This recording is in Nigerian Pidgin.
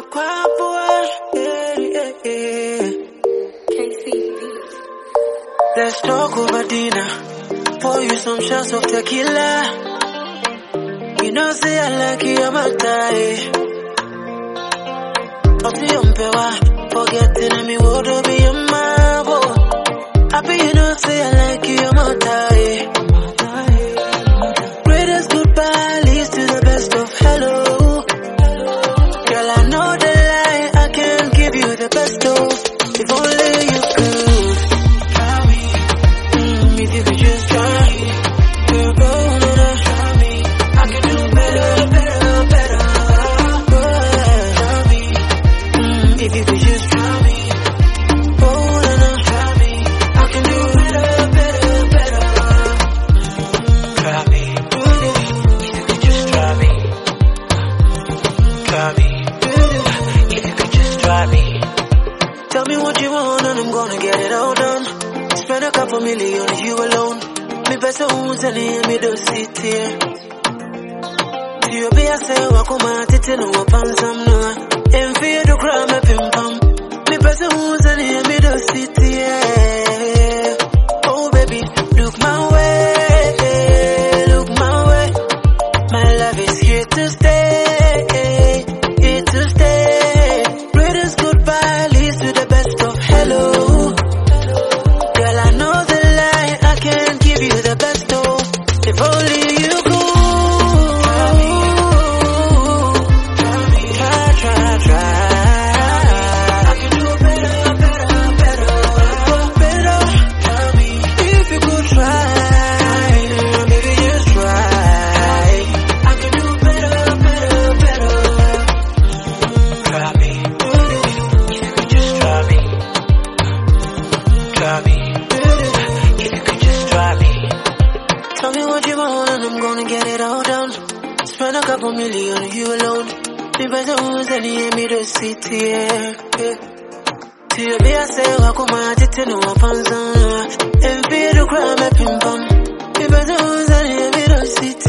Let's talk over dinner. Pour you some shots of tequila. You know say I like you, I'm a tie. Forgetting me would be a marvel. Happy you know say I like you, I'm a tie. Greatest goodbye leads to the best of hello. Girl, I know the lie, I can't give you the best of. If only you could try me. If you could just try me. Girl, go on and try me. I can do better. Try me. If you could just try me. Go on and try me. I can do better. Try me. If you could just try me. Try me. If you could just try me. Tell me what you want and I'm gonna get it all done. Spend a couple million on you alone. Me pesa unzani me do sit here. You be a say wakuma titi no wapansam no. En fear do cry me pim pam. Me pesa unzani me do sit here. Oh baby, look my way. My love is here to stay. Here to stay. Greatest goodbye leads to the best of hello. Girl, I know the lie, I can't give you the best of. If only you could. Try. I can do better. Tell me if you could try. Maybe just try. I can do better. Try me. If you could just try me. Try me. If you could just try me. Tell me what you want and I'm gonna get it all done. Spend a couple million on you alone. Me better who's any me to sit here. To you be a say wakuma titi no wapansa. En fear to cry me pim pam. Me better who's any me to sit